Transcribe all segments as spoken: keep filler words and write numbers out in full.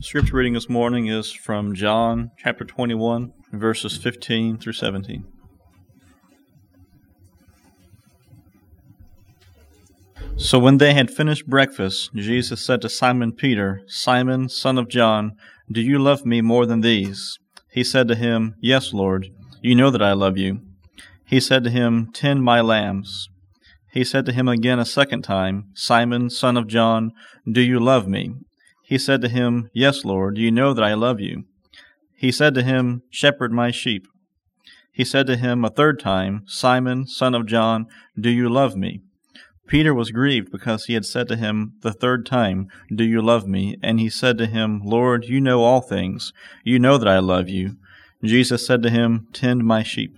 Scripture reading this morning is from John chapter twenty-one, verses fifteen through seventeen. So when they had finished breakfast, Jesus said to Simon Peter, "Simon, son of John, do you love me more than these?" He said to him, "Yes, Lord, you know that I love you." He said to him, "Tend my lambs." He said to him again a second time, "Simon, son of John, do you love me?" He said to him, "Yes, Lord, you know that I love you." He said to him, "Shepherd my sheep." He said to him a third time, "Simon, son of John, do you love me?" Peter was grieved because he had said to him the third time, "Do you love me?" And he said to him, "Lord, you know all things. You know that I love you." Jesus said to him, "Tend my sheep."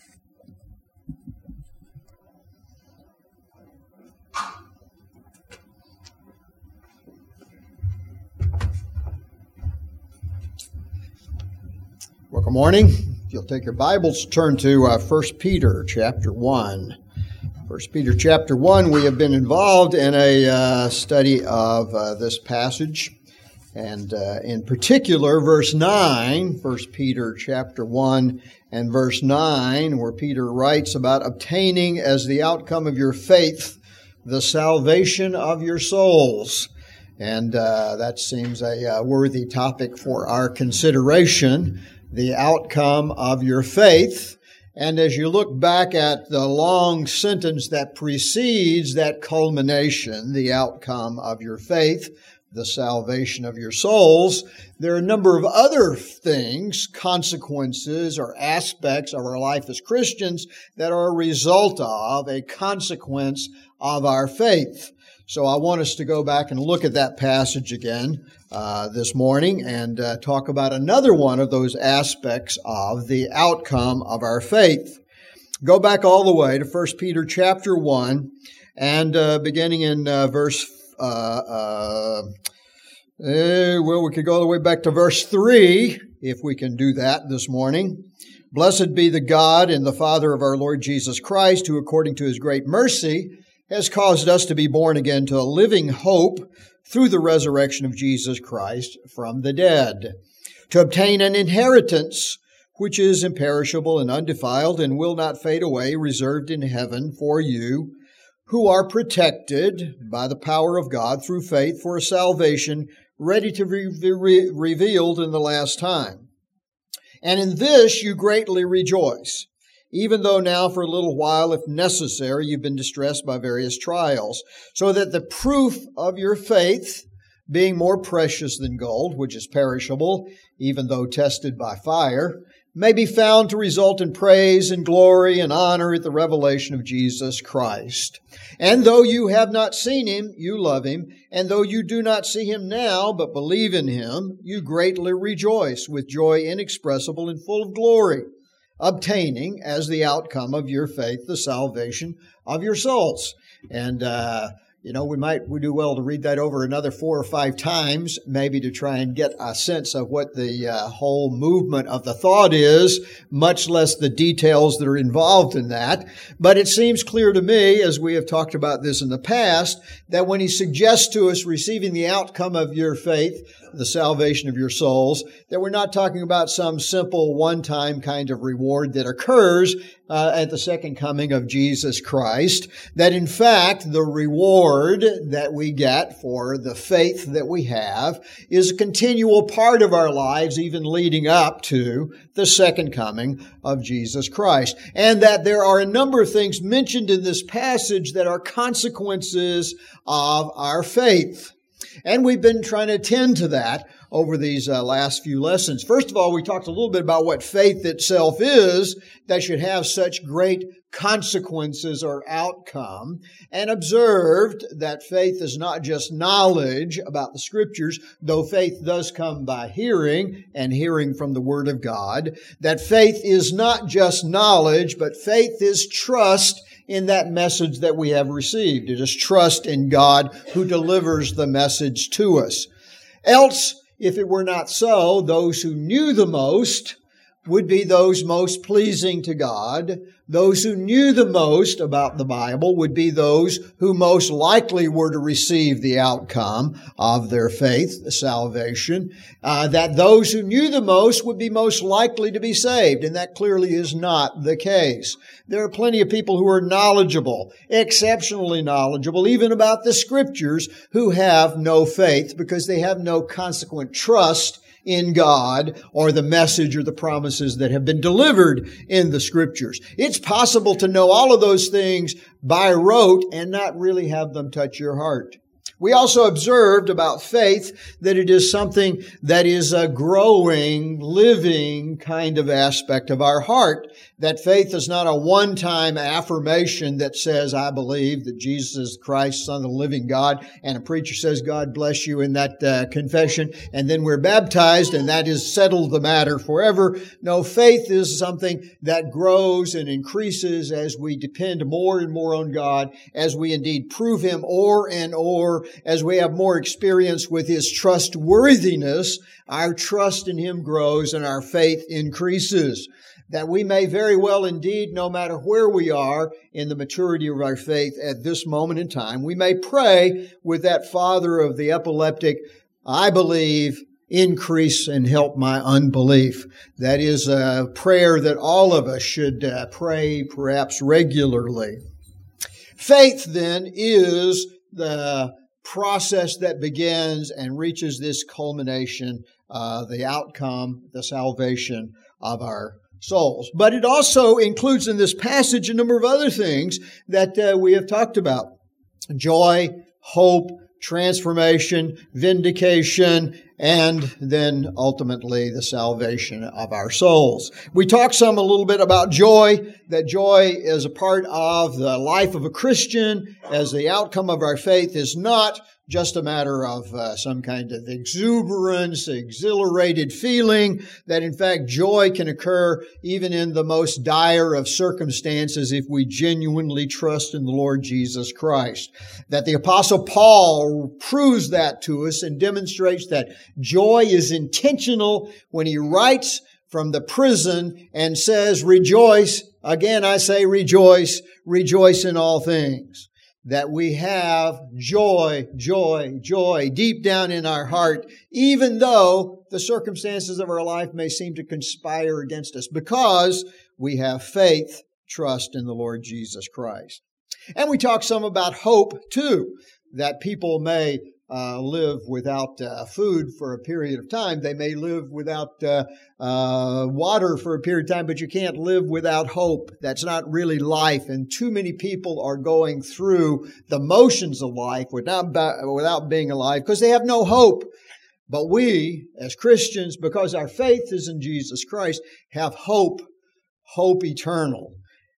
Well, good morning. If you'll take your Bibles, turn to uh, First Peter chapter one. First Peter chapter one, we have been involved in a uh, study of uh, this passage, and uh, in particular, verse nine, First Peter chapter one and verse nine, where Peter writes about obtaining as the outcome of your faith the salvation of your souls. And uh, that seems a uh, worthy topic for our consideration, the outcome of your faith. And as you look back at the long sentence that precedes that culmination, the outcome of your faith, the salvation of your souls, there are a number of other things, consequences or aspects of our life as Christians that are a result of, a consequence of our faith. So I want us to go back and look at that passage again uh, this morning and uh, talk about another one of those aspects of the outcome of our faith. Go back all the way to First Peter chapter one and uh, beginning in uh, verse, uh, uh, eh, well, we could go all the way back to verse three, if we can do that this morning. "Blessed be the God and the Father of our Lord Jesus Christ, who according to His great mercy has caused us to be born again to a living hope through the resurrection of Jesus Christ from the dead, to obtain an inheritance which is imperishable and undefiled and will not fade away, reserved in heaven for you, who are protected by the power of God through faith for a salvation ready to be re- revealed in the last time. And in this you greatly rejoice, even though now for a little while, if necessary, you've been distressed by various trials, so that the proof of your faith, being more precious than gold, which is perishable, even though tested by fire, may be found to result in praise and glory and honor at the revelation of Jesus Christ. And though you have not seen Him, you love Him, and though you do not see Him now, but believe in Him, you greatly rejoice with joy inexpressible and full of glory, obtaining as the outcome of your faith the salvation of your souls." And, uh, you know, we might we do well to read that over another four or five times, maybe to try and get a sense of what the uh, whole movement of the thought is, much less the details that are involved in that. But it seems clear to me, as we have talked about this in the past, that when he suggests to us receiving the outcome of your faith, the salvation of your souls, that we're not talking about some simple one-time kind of reward that occurs uh, at the second coming of Jesus Christ, that in fact the reward that we get for the faith that we have is a continual part of our lives, even leading up to the second coming of Jesus Christ. And that there are a number of things mentioned in this passage that are consequences of our faith. And we've been trying to attend to that over these uh, last few lessons. First of all, we talked a little bit about what faith itself is that should have such great consequences or outcome, and observed that faith is not just knowledge about the Scriptures, though faith does come by hearing, and hearing from the Word of God, that faith is not just knowledge, but faith is trust in that message that we have received. It is trust in God who delivers the message to us. Else, if it were not so, those who knew the most would be those most pleasing to God. Those who knew the most about the Bible would be those who most likely were to receive the outcome of their faith, the salvation. Uh, that those who knew the most would be most likely to be saved, and that clearly is not the case. There are plenty of people who are knowledgeable, exceptionally knowledgeable, even about the Scriptures, who have no faith because they have no consequent trust in God or the message or the promises that have been delivered in the Scriptures. It's possible to know all of those things by rote and not really have them touch your heart. We also observed about faith that it is something that is a growing, living kind of aspect of our heart. That faith is not a one-time affirmation that says, I believe that Jesus is Christ, Son of the living God, and a preacher says, God bless you in that uh, confession, and then we're baptized, and that has settled the matter forever. No, faith is something that grows and increases as we depend more and more on God, as we indeed prove Him o'er and o'er, as we have more experience with His trustworthiness. Our trust in Him grows and our faith increases. That we may very well indeed, no matter where we are in the maturity of our faith at this moment in time, we may pray with that father of the epileptic, I believe, increase and help my unbelief. That is a prayer that all of us should uh, pray perhaps regularly. Faith then is the process that begins and reaches this culmination, uh, the outcome, the salvation of our souls. But it also includes in this passage a number of other things that uh, we have talked about. Joy, hope, transformation, vindication, and then ultimately the salvation of our souls. We talked some a little bit about joy, that joy is a part of the life of a Christian, as the outcome of our faith is not just a matter of uh, some kind of exuberance, exhilarated feeling, that in fact joy can occur even in the most dire of circumstances if we genuinely trust in the Lord Jesus Christ. That the Apostle Paul proves that to us and demonstrates that joy is intentional when he writes from the prison and says, rejoice. Again, I say rejoice, rejoice in all things. That we have joy, joy, joy deep down in our heart, even though the circumstances of our life may seem to conspire against us, because we have faith, trust in the Lord Jesus Christ. And we talk some about hope, too, that people may uh, live without uh, food for a period of time. They may live without uh, uh, water for a period of time, but you can't live without hope. That's not really life. And too many people are going through the motions of life without, without being alive because they have no hope. But we, as Christians, because our faith is in Jesus Christ, have hope, hope eternal.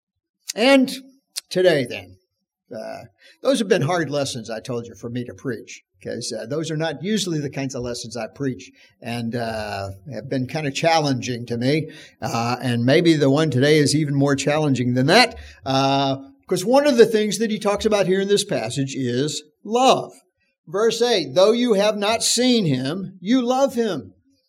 And today then, uh, those have been hard lessons, I told you, for me to preach. Because uh, those are not usually the kinds of lessons I preach, and uh, have been kind of challenging to me. Uh, and maybe the one today is even more challenging than that. Because uh, one of the things that he talks about here in this passage is love. Verse eight, though you have not seen Him, you love Him.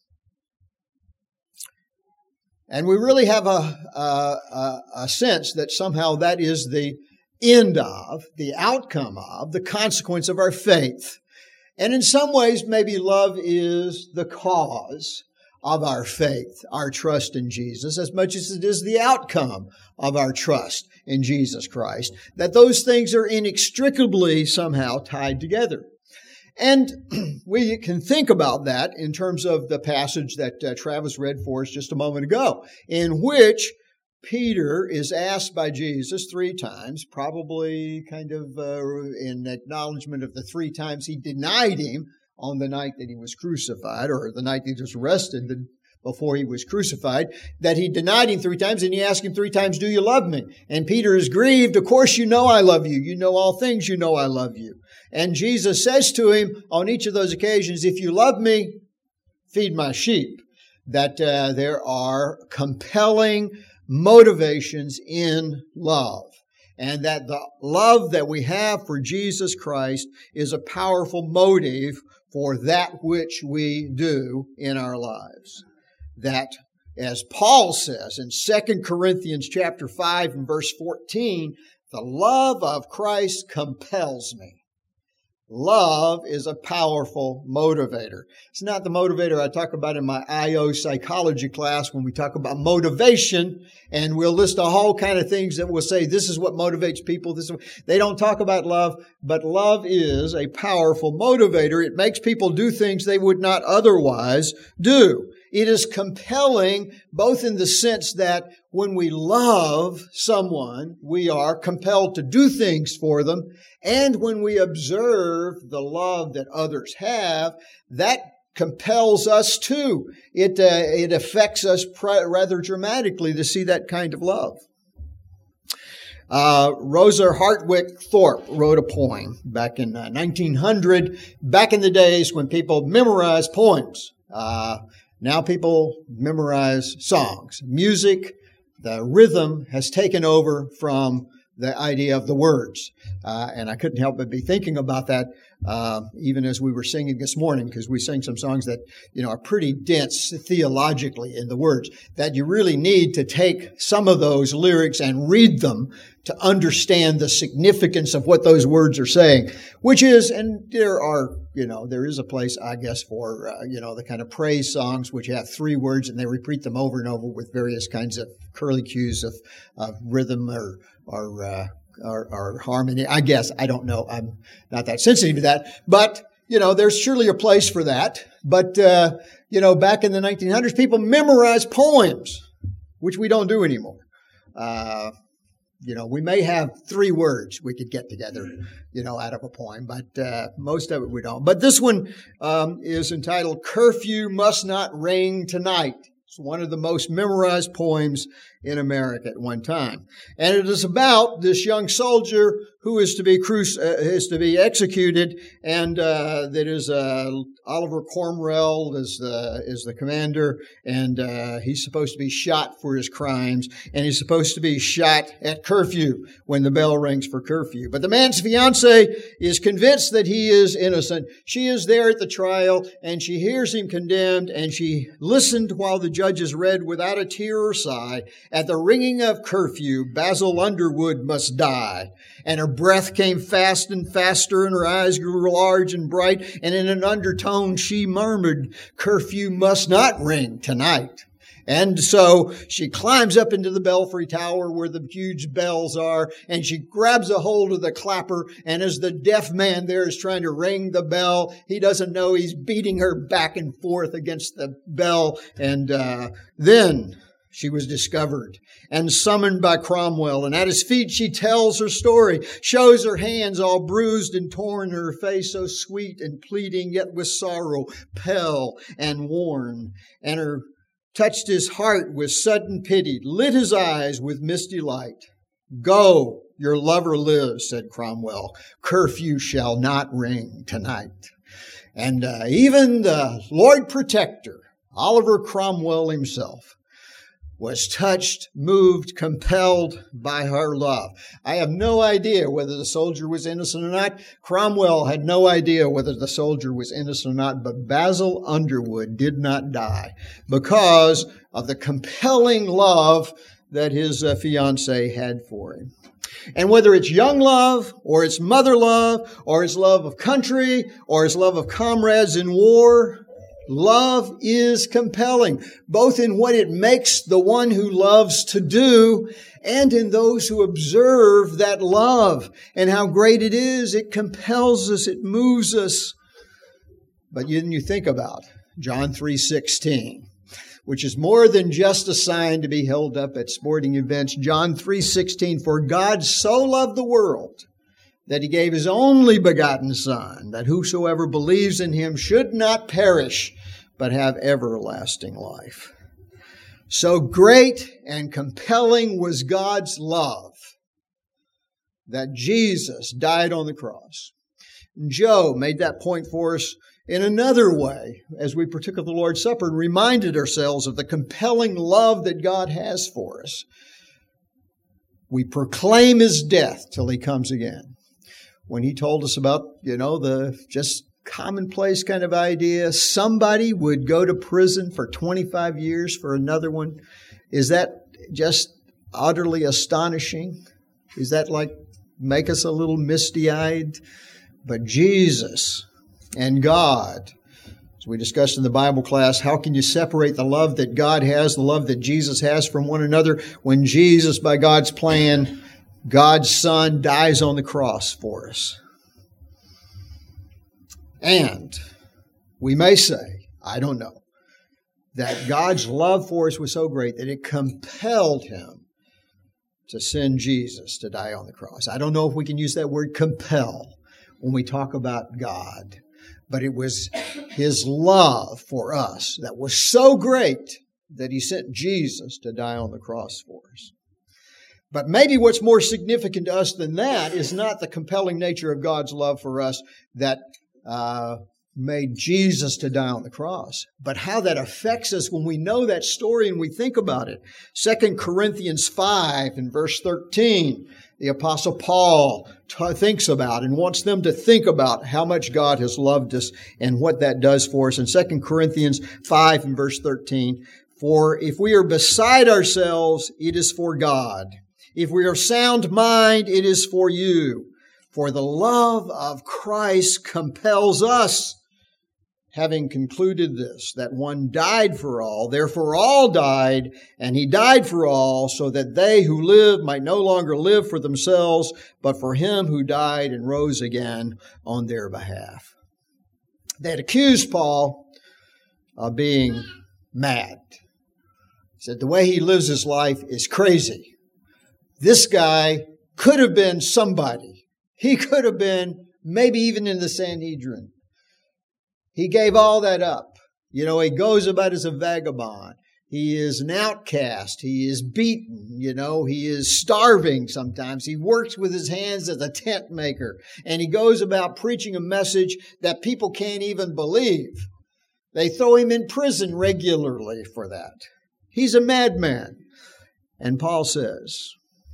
And we really have a, a, a sense that somehow that is the end of, the outcome of, the consequence of our faith. And in some ways, maybe love is the cause of our faith, our trust in Jesus, as much as it is the outcome of our trust in Jesus Christ, that those things are inextricably somehow tied together. And we can think about that in terms of the passage that uh, Travis read for us just a moment ago, in which Peter is asked by Jesus three times, probably kind of uh, in acknowledgement of the three times he denied Him on the night that He was crucified, or the night that He was arrested before He was crucified, that He denied Him three times, and He asked Him three times, do you love me? And Peter is grieved. Of course you know I love you. You know all things. You know I love you. And Jesus says to him on each of those occasions, if you love me, feed my sheep. That uh, there are compelling motivations in love, and that the love that we have for Jesus Christ is a powerful motive for that which we do in our lives. That As Paul says in Second Corinthians chapter five and verse fourteen, the love of Christ compels me. Love is a powerful motivator. It's not the motivator I talk about in my I O psychology class when we talk about motivation, and we'll list a whole kind of things that will say this is what motivates people. This is what, they don't talk about love, but love is a powerful motivator. It makes people do things they would not otherwise do. It is compelling both in the sense that when we love someone, we are compelled to do things for them. And when we observe the love that others have, that compels us too. It, uh, it affects us pr- rather dramatically to see that kind of love. Uh, Rosa Hartwick Thorpe wrote a poem back in uh, nineteen hundred, back in the days when people memorized poems. Uh, Now people memorize songs. Music, the rhythm has taken over from the idea of the words. Uh, and I couldn't help but be thinking about that uh, even as we were singing this morning, because we sing some songs that, you know, are pretty dense theologically in the words, that you really need to take some of those lyrics and read them to understand the significance of what those words are saying, which is, and there are, you know, there is a place, I guess, for, uh, you know, the kind of praise songs which have three words and they repeat them over and over with various kinds of curlicues of, of rhythm or, or, uh, or, or harmony. I guess, I don't know. I'm not that sensitive to that. But, you know, there's surely a place for that. But, uh, you know, back in the nineteen hundreds, people memorized poems, which we don't do anymore. Uh, You know, we may have three words we could get together, you know, out of a poem, but uh, most of it we don't. But this one um, is entitled, Curfew Must Not Ring Tonight. It's one of the most memorized poems in America at one time. And it is about this young soldier who is to be cru- uh, is to be executed, and uh, that is uh, Oliver Cromwell is the is the commander, and uh, he's supposed to be shot for his crimes, and he's supposed to be shot at curfew when the bell rings for curfew. But the man's fiancée is convinced that he is innocent. She is there at the trial, and she hears him condemned, and she listened while the judges read without a tear or sigh, at the ringing of curfew, Basil Underwood must die. And her breath came fast and faster, and her eyes grew large and bright, and in an undertone she murmured, curfew must not ring tonight. And so she climbs up into the belfry tower where the huge bells are, and she grabs a hold of the clapper, and as the deaf man there is trying to ring the bell, he doesn't know he's beating her back and forth against the bell. And uh, then she was discovered and summoned by Cromwell, and at his feet she tells her story, shows her hands all bruised and torn, her face so sweet and pleading, yet with sorrow, pale and worn, and her touched his heart with sudden pity, lit his eyes with misty light. Go, your lover lives, said Cromwell. Curfew shall not ring tonight. And uh, even the Lord Protector, Oliver Cromwell himself, was touched, moved, compelled by her love. I have no idea whether the soldier was innocent or not. Cromwell had no idea whether the soldier was innocent or not, but Basil Underwood did not die because of the compelling love that his uh, fiancée had for him. And whether it's young love, or it's mother love, or it's love of country, or it's love of comrades in war, love is compelling, both in what it makes the one who loves to do and in those who observe that love and how great it is. It compels us, it moves us. But then you think about John three sixteen, which is more than just a sign to be held up at sporting events. John three sixteen, for God so loved the world that he gave his only begotten Son, that whosoever believes in him should not perish, but have everlasting life. So great and compelling was God's love that Jesus died on the cross. Joe made that point for us in another way as we partook of the Lord's Supper and reminded ourselves of the compelling love that God has for us. We proclaim his death till he comes again. When he told us about, you know, the just commonplace kind of idea. Somebody would go to prison for twenty-five years for another one. Is that just utterly astonishing? Is that like make us a little misty-eyed? But Jesus and God, as we discussed in the Bible class, how can you separate the love that God has, the love that Jesus has from one another when Jesus, by God's plan, God's Son, dies on the cross for us? And we may say, I don't know, that God's love for us was so great that it compelled Him to send Jesus to die on the cross. I don't know if we can use that word compel when we talk about God, but it was His love for us that was so great that He sent Jesus to die on the cross for us. But maybe what's more significant to us than that is not the compelling nature of God's love for us that uh, made Jesus to die on the cross, but how that affects us when we know that story and we think about it. Second Corinthians five and verse thirteen, the Apostle Paul t- thinks about and wants them to think about how much God has loved us and what that does for us. In Second Corinthians five and verse thirteen, for if we are beside ourselves, it is for God. If we are sound mind, it is for you. For the love of Christ compels us, having concluded this, that one died for all, therefore all died, and He died for all, so that they who live might no longer live for themselves, but for Him who died and rose again on their behalf. They had accused Paul of being mad. He said the way he lives his life is crazy. This guy could have been somebody. He could have been maybe even in the Sanhedrin. He gave all that up. You know, he goes about as a vagabond. He is an outcast. He is beaten. You know, he is starving sometimes. He works with his hands as a tent maker. And he goes about preaching a message that people can't even believe. They throw him in prison regularly for that. He's a madman. And Paul says,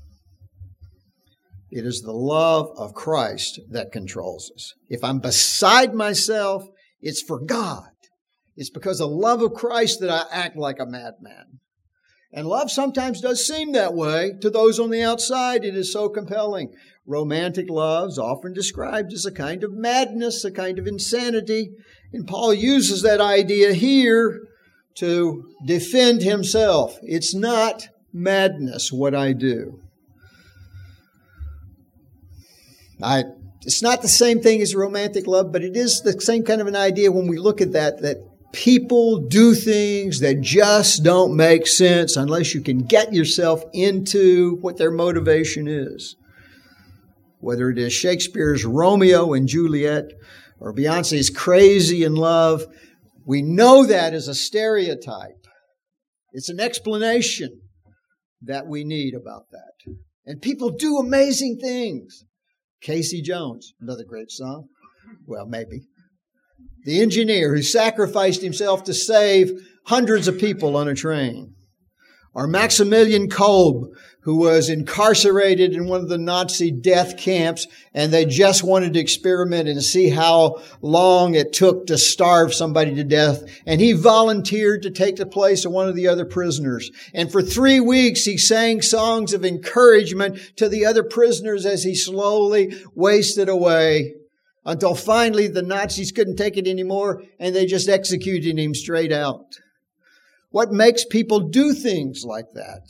it is the love of Christ that controls us. If I'm beside myself, it's for God. It's because of the love of Christ that I act like a madman. And love sometimes does seem that way to those on the outside. It is so compelling. Romantic love is often described as a kind of madness, a kind of insanity. And Paul uses that idea here to defend himself. It's not madness what I do. I, it's not the same thing as romantic love, but it is the same kind of an idea when we look at that, that people do things that just don't make sense unless you can get yourself into what their motivation is. Whether it is Shakespeare's Romeo and Juliet or Beyonce's Crazy in Love, we know that as a stereotype. It's an explanation that we need about that. And people do amazing things. Casey Jones, another great song. Well, maybe. The engineer who sacrificed himself to save hundreds of people on a train. Or Maximilian Kolbe, who was incarcerated in one of the Nazi death camps, and they just wanted to experiment and see how long it took to starve somebody to death. And he volunteered to take the place of one of the other prisoners. And for three weeks, he sang songs of encouragement to the other prisoners as he slowly wasted away until finally the Nazis couldn't take it anymore, and they just executed him straight out. What makes people do things like that?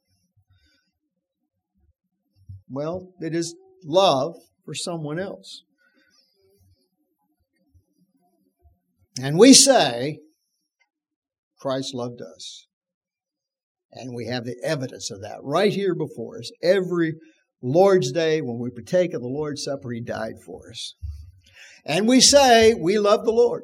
Well, it is love for someone else. And we say, Christ loved us. And we have the evidence of that right here before us. Every Lord's Day, when we partake of the Lord's Supper, He died for us. And we say, we love the Lord.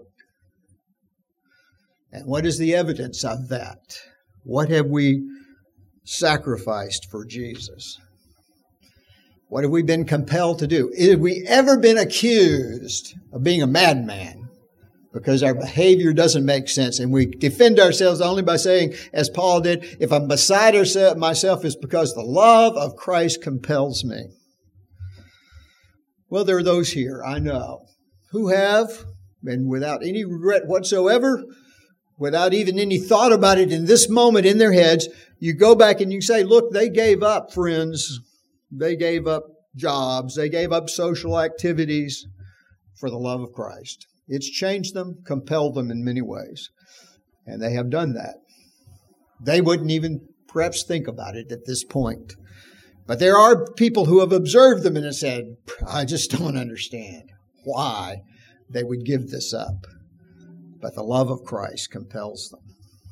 And what is the evidence of that? What have we sacrificed for Jesus? What have we been compelled to do? Have we ever been accused of being a madman because our behavior doesn't make sense? And we defend ourselves only by saying, as Paul did, if I'm beside myself, it's because the love of Christ compels me. Well, there are those here, I know, who have and without any regret whatsoever, without even any thought about it in this moment in their heads, you go back and you say, look, they gave up friends, they gave up jobs, they gave up social activities for the love of Christ. It's changed them, compelled them in many ways. And they have done that. They wouldn't even perhaps think about it at this point. But there are people who have observed them and have said, I just don't understand why they would give this up. But the love of Christ compels them.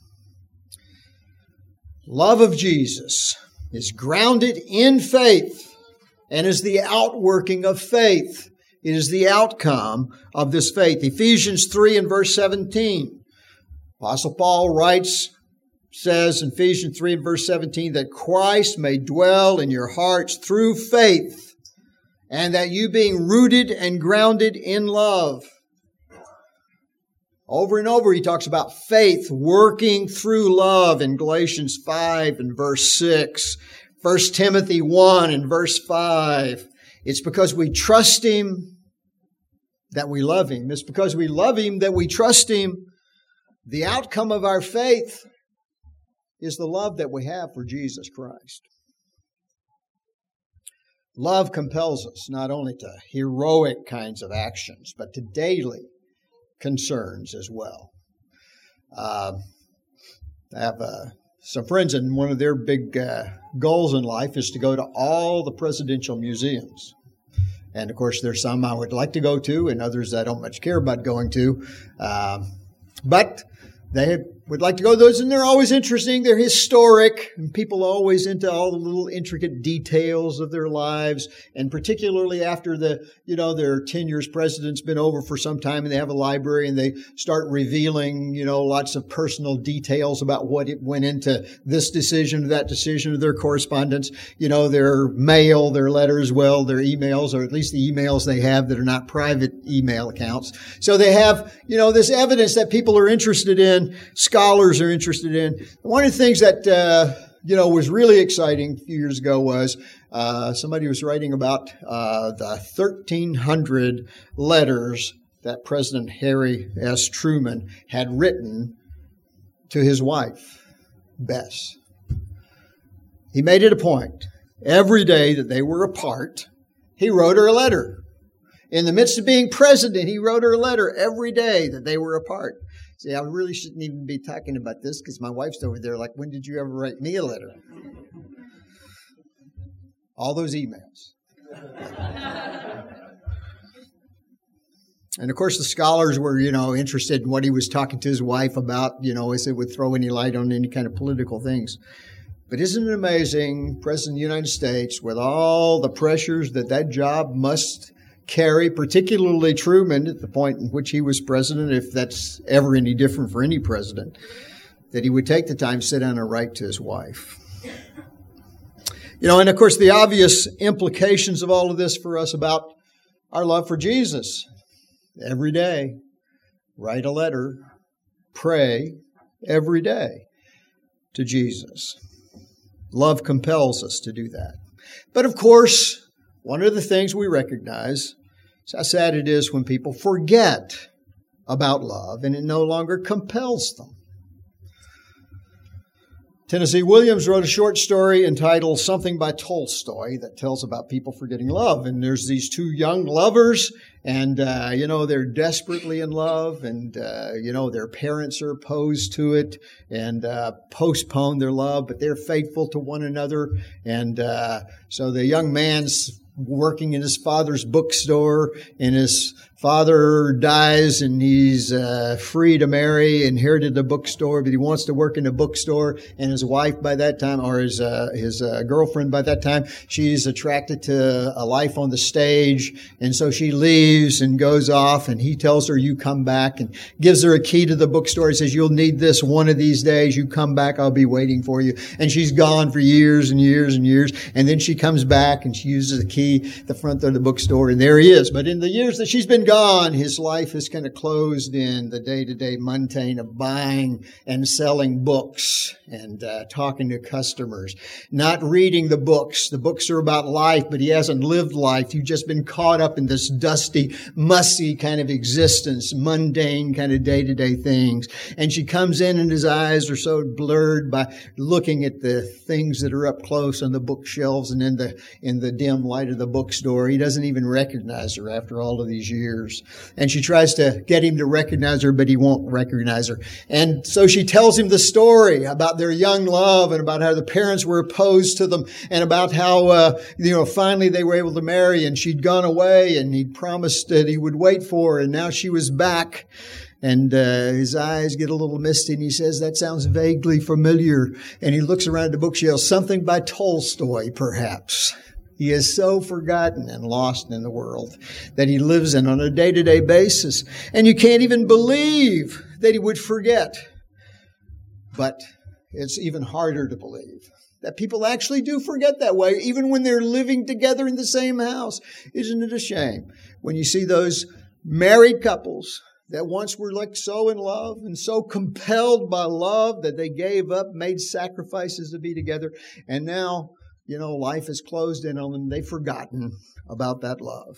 Love of Jesus is grounded in faith and is the outworking of faith. It is the outcome of this faith. Ephesians three and verse seventeen. Apostle Paul writes, says in Ephesians three and verse seventeen, that Christ may dwell in your hearts through faith, and that you being rooted and grounded in love. Over and over he talks about faith working through love in Galatians five and verse six, First Timothy one and verse five. It's because we trust Him that we love Him. It's because we love Him that we trust Him. The outcome of our faith is the love that we have for Jesus Christ. Love compels us not only to heroic kinds of actions, but to daily concerns as well. Uh, I have uh, some friends, and one of their big uh, goals in life is to go to all the presidential museums. And of course, there's some I would like to go to, and others I don't much care about going to. Um, but they would like to go to those, and they're always interesting. They're historic, and people are always into all the little intricate details of their lives. And particularly after the, you know, their tenure as president's been over for some time, and they have a library, and they start revealing, you know, lots of personal details about what it went into this decision, that decision, of their correspondence, you know, their mail, their letters, well, their emails, or at least the emails they have that are not private email accounts. So they have, you know, this evidence that people are interested in. Scholars are interested in. One of the things that, uh, you know, was really exciting a few years ago was uh, somebody was writing about uh, the thirteen hundred letters that President Harry S. Truman had written to his wife, Bess. He made it a point. Every day that they were apart, he wrote her a letter. In the midst of being president, he wrote her a letter every day that they were apart. See, I really shouldn't even be talking about this because my wife's over there like, when did you ever write me a letter? All those emails. And of course, the scholars were, you know, interested in what he was talking to his wife about, you know, as it would throw any light on any kind of political things. But isn't it amazing, President of the United States, with all the pressures that that job must carry, particularly Truman at the point in which he was president, if that's ever any different for any president, that he would take the time to sit down and write to his wife. You know, and of course the obvious implications of all of this for us about our love for Jesus. Every day, write a letter, pray every day to Jesus. Love compels us to do that. But of course, one of the things we recognize is how sad it is when people forget about love and it no longer compels them. Tennessee Williams wrote a short story entitled Something by Tolstoy that tells about people forgetting love. And there's these two young lovers, and, uh, you know, they're desperately in love, and, uh, you know, their parents are opposed to it and uh, postpone their love, but they're faithful to one another. And uh, so the young man's working in his father's bookstore, and his father dies, and he's uh, free to marry, inherited the bookstore, but he wants to work in a bookstore. And his wife by that time, or his uh, his uh, girlfriend by that time, she's attracted to a life on the stage, and so she leaves and goes off. And he tells her, "You come back," and gives her a key to the bookstore. He says, "You'll need this one of these days. You come back, I'll be waiting for you." And she's gone for years and years and years, and then she comes back and she uses the key at the front door of the bookstore, and there he is. But in the years that she's been gone, gone, his life is kind of closed in the day-to-day mundane of buying and selling books and uh, talking to customers, not reading the books. The books are about life, but he hasn't lived life. You've just been caught up in this dusty, musty kind of existence, mundane kind of day-to-day things. And she comes in and his eyes are so blurred by looking at the things that are up close on the bookshelves and in the in the dim light of the bookstore. He doesn't even recognize her after all of these years. And she tries to get him to recognize her, but he won't recognize her. And so she tells him the story about their young love and about how the parents were opposed to them and about how, uh, you know, finally they were able to marry and she'd gone away and he'd promised that he would wait for her and now she was back. And uh, his eyes get a little misty and he says, that sounds vaguely familiar. And he looks around the bookshelf, something by Tolstoy, perhaps. He is so forgotten and lost in the world that he lives in on a day-to-day basis. And you can't even believe that he would forget. But it's even harder to believe that people actually do forget that way, even when they're living together in the same house. Isn't it a shame when you see those married couples that once were like so in love and so compelled by love that they gave up, made sacrifices to be together, and now, you know, life is closed in on them. They've forgotten about that love.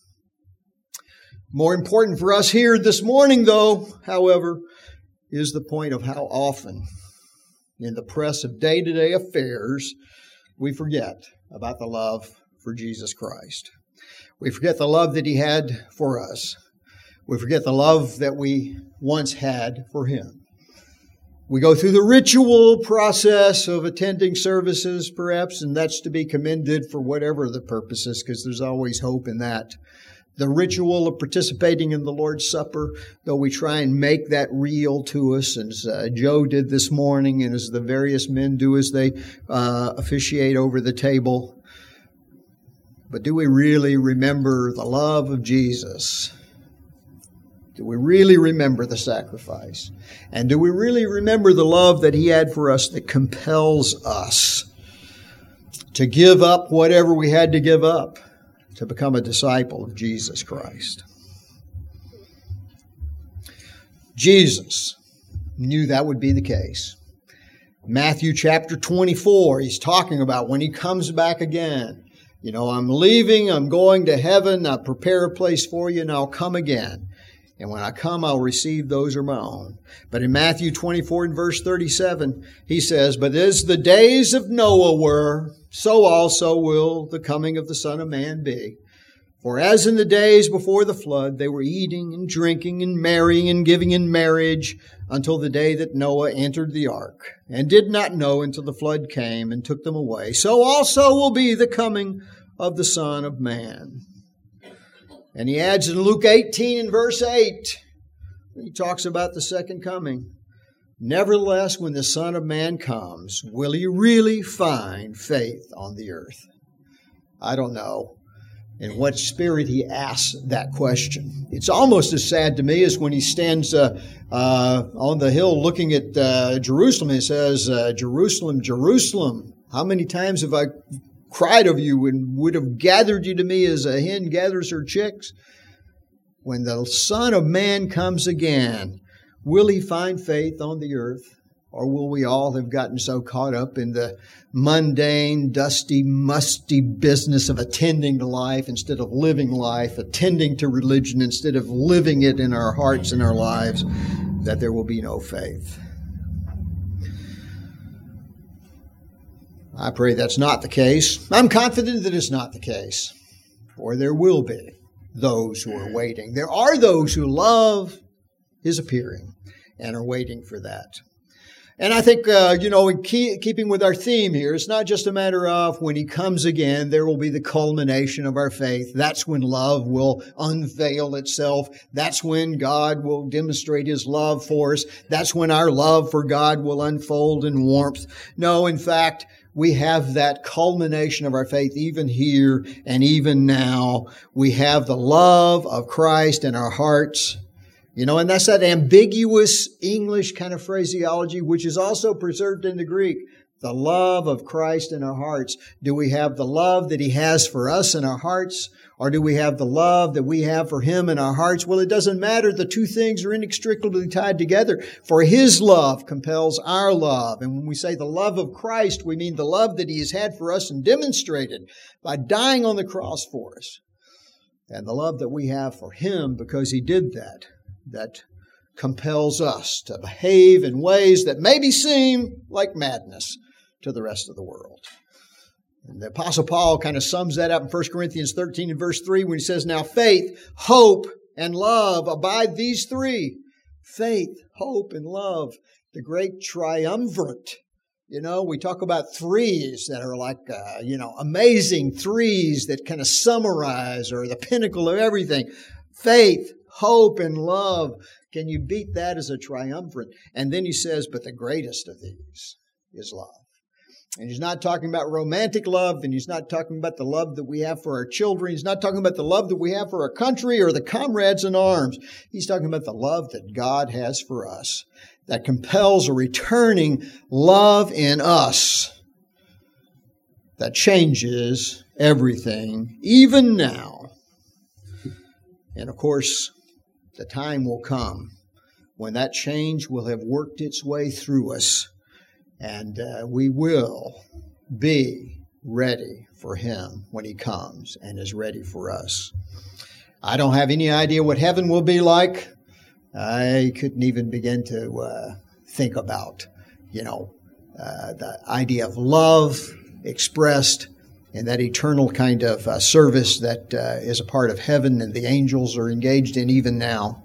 More important for us here this morning, though, however, is the point of how often in the press of day-to-day affairs we forget about the love for Jesus Christ. We forget the love that He had for us. We forget the love that we once had for Him. We go through the ritual process of attending services, perhaps, and that's to be commended for whatever the purpose is, because there's always hope in that. The ritual of participating in the Lord's Supper, though we try and make that real to us, as uh, Joe did this morning, and as the various men do as they uh, officiate over the table. But do we really remember the love of Jesus? Do we really remember the sacrifice? And do we really remember the love that He had for us that compels us to give up whatever we had to give up to become a disciple of Jesus Christ? Jesus knew that would be the case. Matthew chapter twenty-four, He's talking about when He comes back again. You know, I'm leaving, I'm going to heaven, I prepare a place for you, and I'll come again. And when I come, I'll receive those who are my own. But in Matthew twenty-four and verse thirty-seven, He says, but as the days of Noah were, so also will the coming of the Son of Man be. For as in the days before the flood, they were eating and drinking and marrying and giving in marriage until the day that Noah entered the ark, and did not know until the flood came and took them away. So also will be the coming of the Son of Man. And He adds in Luke eighteen and verse eight, He talks about the second coming. Nevertheless, when the Son of Man comes, will He really find faith on the earth? I don't know in what spirit He asks that question. It's almost as sad to me as when He stands uh, uh, on the hill looking at uh, Jerusalem and says, uh, Jerusalem, Jerusalem, how many times have I cried over you and would have gathered you to me as a hen gathers her chicks? When the Son of Man comes again, will He find faith on the earth? Or will we all have gotten so caught up in the mundane, dusty, musty business of attending to life instead of living life, attending to religion instead of living it in our hearts and our lives, that there will be no faith? I pray that's not the case. I'm confident that it's not the case. For there will be those who are waiting. There are those who love His appearing and are waiting for that. And I think, uh, you know, in keep, keeping with our theme here, it's not just a matter of when He comes again, there will be the culmination of our faith. That's when love will unveil itself. That's when God will demonstrate His love for us. That's when our love for God will unfold in warmth. No, in fact, we have that culmination of our faith even here and even now. We have the love of Christ in our hearts. You know, and that's that ambiguous English kind of phraseology, which is also preserved in the Greek. The love of Christ in our hearts. Do we have the love that He has for us in our hearts? Or do we have the love that we have for Him in our hearts? Well, it doesn't matter. The two things are inextricably tied together. For His love compels our love. And when we say the love of Christ, we mean the love that He has had for us and demonstrated by dying on the cross for us. And the love that we have for Him because He did that, that compels us to behave in ways that maybe seem like madness to the rest of the world. And the Apostle Paul kind of sums that up in First Corinthians thirteen and verse three when he says, now faith, hope, and love abide these three. Faith, hope, and love. The great triumvirate. You know, we talk about threes that are like, uh, you know, amazing threes that kind of summarize or the pinnacle of everything. Faith, hope, and love. Can you beat that as a triumvirate? And then he says, but the greatest of these is love. And he's not talking about romantic love, and he's not talking about the love that we have for our children. He's not talking about the love that we have for our country or the comrades in arms. He's talking about the love that God has for us that compels a returning love in us that changes everything, even now. And of course, the time will come when that change will have worked its way through us. And uh, we will be ready for Him when He comes and is ready for us. I don't have any idea what heaven will be like. I couldn't even begin to uh, think about, you know, uh, the idea of love expressed in that eternal kind of uh, service that uh, is a part of heaven and the angels are engaged in even now.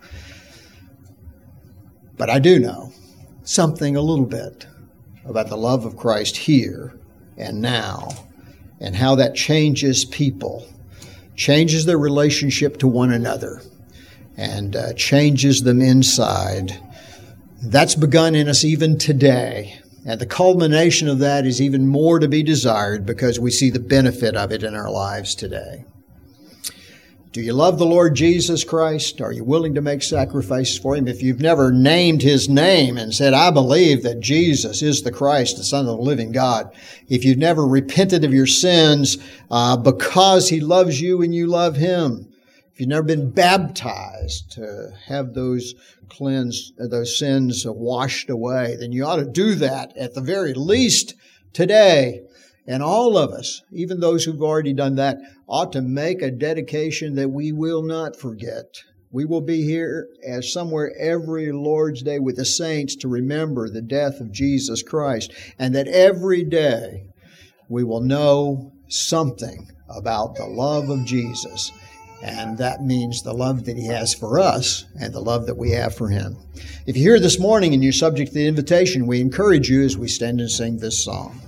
But I do know something a little bit about the love of Christ here and now, and how that changes people, changes their relationship to one another, and uh, changes them inside. That's begun in us even today, and the culmination of that is even more to be desired because we see the benefit of it in our lives today. Do you love the Lord Jesus Christ? Are you willing to make sacrifices for Him? If you've never named His name and said, I believe that Jesus is the Christ, the Son of the living God. If you've never repented of your sins uh, because He loves you and you love Him. If you've never been baptized to have those cleansed, those sins washed away, then you ought to do that at the very least today. And all of us, even those who've already done that, ought to make a dedication that we will not forget. We will be here as somewhere every Lord's Day with the saints to remember the death of Jesus Christ. And that every day we will know something about the love of Jesus. And that means the love that He has for us and the love that we have for Him. If you're here this morning and you're subject to the invitation, we encourage you as we stand and sing this song.